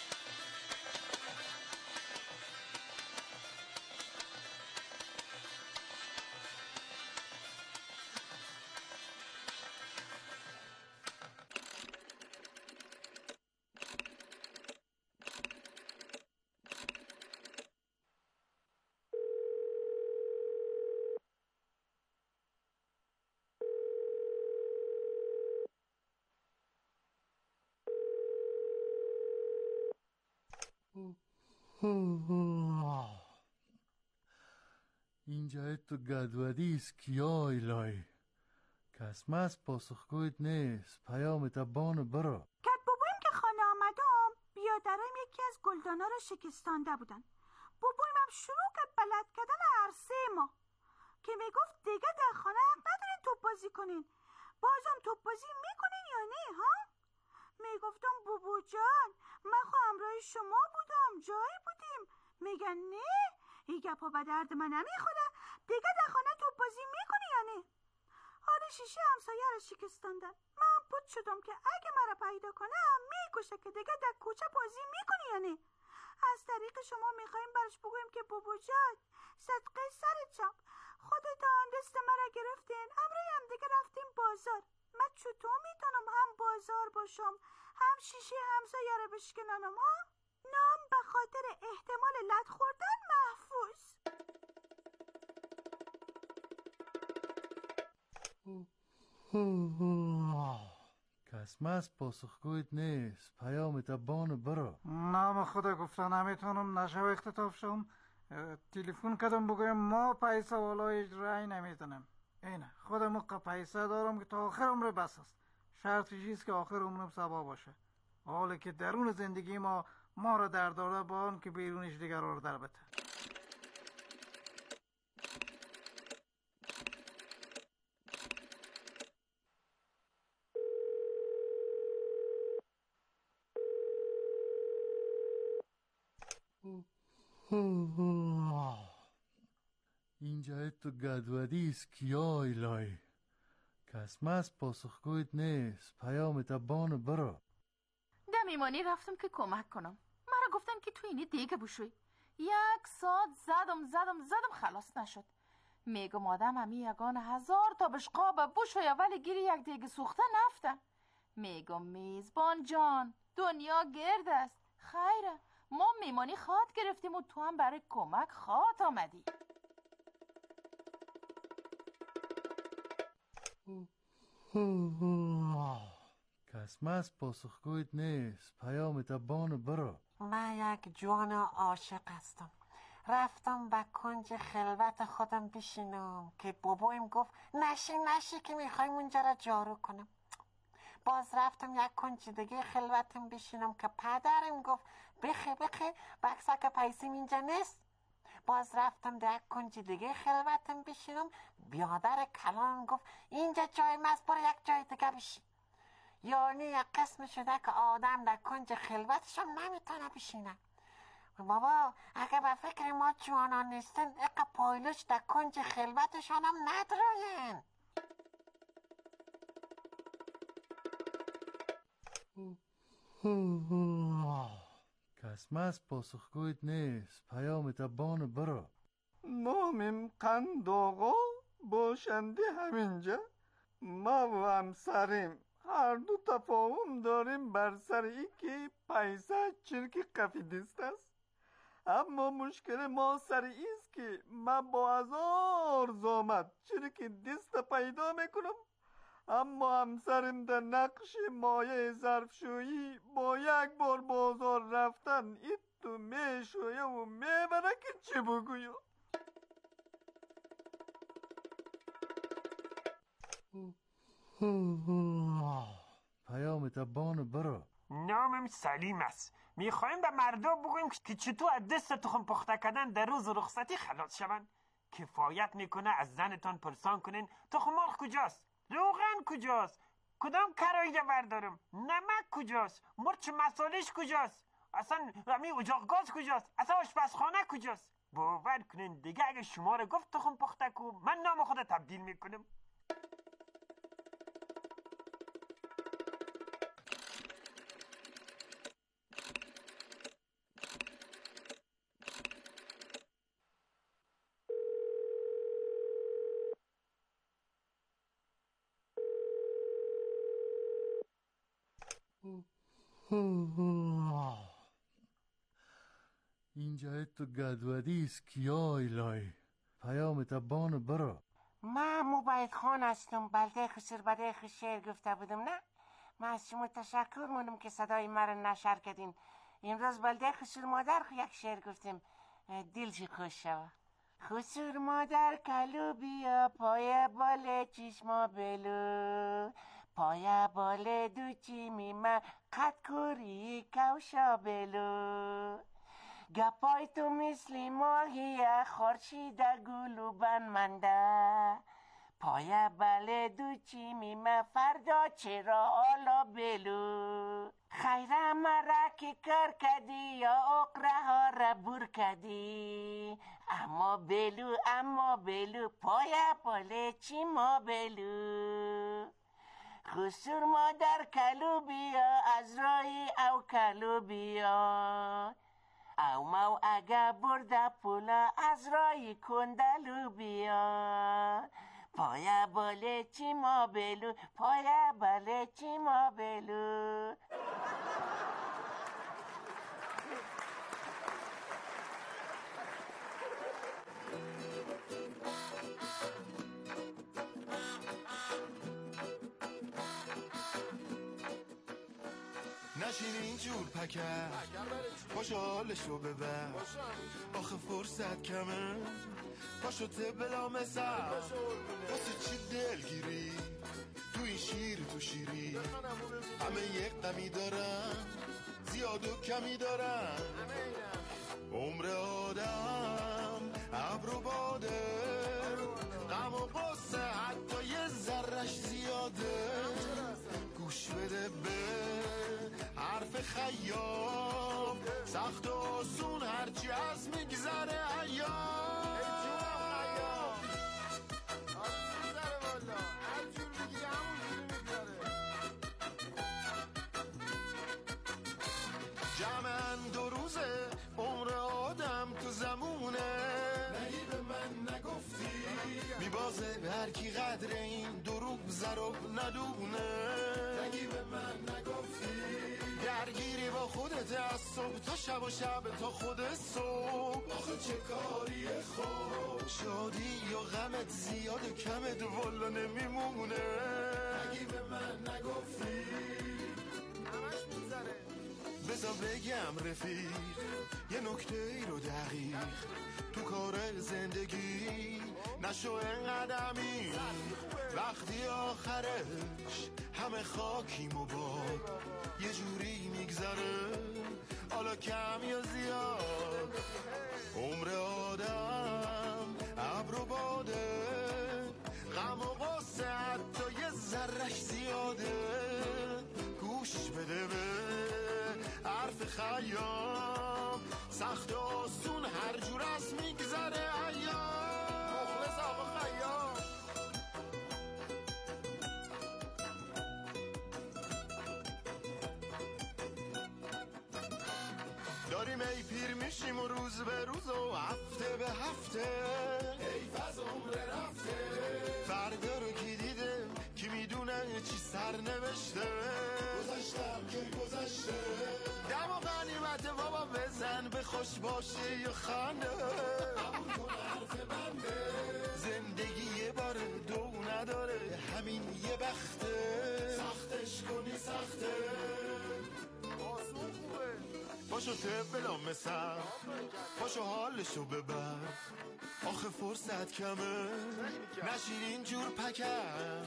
اینجا تو گدودی است کیا الهی کس مس پاسخگویت نیست پیام تبان برو کت بابویم که خانه آمدم بیادرم یکی از گلدانا رو شکستانده بودن. بابویم هم شروع کرد بلد کردن عرصه ما که میگفت دیگه در خانه حق ندارین توپ بازی کنین. بازم توپ بازی میکنین یا نه ها؟ میگفتم بابو جان من خو همراه شما بودم جایی بودیم. میگن نه این گپا به درد من نمیخوره دیگه در خانه توپ بازی میکنی یا نه؟ حالا شیشه همسایه رو شکستاندن. من پوت شدم که اگه مرا پیدا کنم میکشه که دیگه در کوچه بازی میکنی یا نه؟ از طریق شما میخوایم برش بگویم که بابو جان صدقه سر چپ خودتان دست مرا گرفتین امروی هم دیگه رفتیم بازار. من چطور میتونم هم بازار باشم هم شیشه همسایه رو بشکنانم ها؟ نام به خاطر احتمال لط خوردن محفوظ. کس مس پاسخگویت نیست. پیامت بانو برو. نام خدا گفتن نمیتونم نشو اختطاف شم. تلفن کردم بگویم ما پیسه والای رای نمیتونم. اینه خودم موقع پیسه دارم که تا آخر عمر بس است. شرطش ایست که آخر عمرم سبا باشه. حالا که درون زندگی ما ما را در داره بان که بیرونش دیگر رو در بته. اینجا تو گدودیست کیا الهی. کس مس پاسخگویت نیست. پیامت بانو برو. دم ایمانی رفتم که کمک کنم. مرا گفتن که تو اینی دیگه بشوی. یک ساعت زدم زدم زدم خلاص نشد. میگم آدم همی یگان هزار تا بشقاب بشوی ولی گیری یک دیگه سوخته نفته. میگم میزبان جان دنیا گرد است. خیره ما میمانی خواد گرفتیم و تو هم برای کمک خواد آمدی. کس مس پاسخگویت نیست. پیامت بانو برو. من یک جوان عاشق هستم. رفتم به کنج خلوت خودم بشینم که بابایم گفت نشی نشی که میخوایم اونجا را جارو کنم. باز رفتم یک کنج دیگه خلوتم بشینم که پدرم گفت بخی بخی بکسک پیسیم اینجا نیست. باز رفتم در یک کنج دیگه خلوتم بشینم. بیادر کلام گفت اینجا جای مست برو یک جای دیگه بشین. یعنی یک قسم شده که آدم در کنج خلوتشم نمیتونه بشینه. بابا اگه به فکر ما جوانان نیستن اقا پایلوش در کنج خلوتشان هم ندراین. کس مس پاسخگویت نیست. پیامت بانو برو. نامم قند آقا باشنده همینجا. ما و همسریم هر دو تفاهم داریم بر سر ای که پیسه چرک قفیدست است. اما مشکل ما سر ایست که من با هزار زامت چرک دست پیدا میکنم، اما همسرم در نقش مایه ظرفشویی با یک بار بازار رفتن ایت تو میشویه و میبره که چه بگویم. پیامت بانو برو. نامم سلیم است. میخوایم به مردا بگویم که چطور از دست تخم پخته کردن در روز رخصتی خلاص شوند. کفایت میکنه از زنتان پرسان کنین تخم مرغ کجاست، روغن کجاست، کدام کرایه بردارم، نمک کجاست، مرچ مسالش کجاست، اصلا امی اجاق گاز کجاست، اصلا آشپزخانه کجاست. باور کنین دیگه اگه شما رو گفت تخم پخته کو من نام خود تبدیل میکنم. اینجا تو گدودیست کیا الهی. پیامت بانو برو. من مبید خان هستم. بلده خسر بده خسر شعر گفته بودم نه؟ من از شما تشکر مونم که صدای مرا نشر کردین. امروز بلده خسر مادر یک شعر گفتم دلشی خوش شوه. خسر مادر کلو بیا پای بال چشما بلو، پای بال دو چیمی من قد کوری کوشا بلو. گپای تو مثل ماهی خورشید گلو بن منده، پای بله دو چیمی من فردا چرا آلا بلو. خیره مرا که کار کدی یا اقره ها را بور کدی، اما بلو اما بلو پای بله چیما بلو. خسور مادر کلو بیا از رای او کلو بیا، او مو اگه برده پولا از رای کندلو بیا. پای باله چی ما بلو، پای باله چی ما بلو. نشین اینجور پکر پاشو حالشو ببر آخه فرصت کمه پاشو تبلا مثل واسه چی دلگیری تو این شیر تو شیری همه یک قمی دارن زیاد و کمی دارن عمر آدم ابر و باده غم و غصه حتی یه ذرش زیاده گوش بده به حرف خیام سخت و آسون هرچی از میگذره ایام جمعن دو روزه عمر آدم تو زمونه نهی به من نگفتی میبازه به هر کی قدر این دروغ ضرب ندونه نهی به من نگفتی درگیری با خودت از صبح تا شب و شب تا خود صبح آخه چه کاریه خوب شادی یا غمت زیاد و کمت والا نمیمونه نهی به من نگفتی همش میذاره بذار بگم رفیق یه نکته ای رو دقیق تو کار زندگی نشو انقدمی وقتی آخرش همه خاکیم و باد یه جوری میگذره حالا کم یا زیاد عمر آدم ابر و باده غم و غصه حتی یه ذرش زیاده گوش بده به حرف خیام سخت و آسون هر جور از میگذره ایام مخلص آقا خیام داریم ای پیر میشیم و روز به روز و هفته به هفته حیف از عمر رفته فردا رو کی دیده کی میدونه چی سر نوشته گذشتم که گذشته دم و غنیمت بابا بزن به خوش باشه یا خنده قبول کن حرف بنده زندگی یه بار دو نداره همین یه بخته سختش کنی سخته آسون خوبه پاشو تبلا مثل پاشو حالشو ببر آخه فرصت کمه نشین اینجور پکر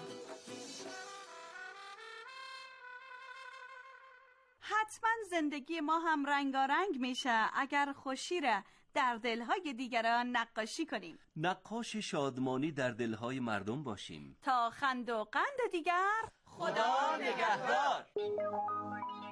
حتما زندگی ما هم رنگارنگ میشه اگر خوشی را در دلهای دیگران نقاشی کنیم. نقاش شادمانی در دلهای مردم باشیم. تا خند و قند دیگر خدا نگهدار.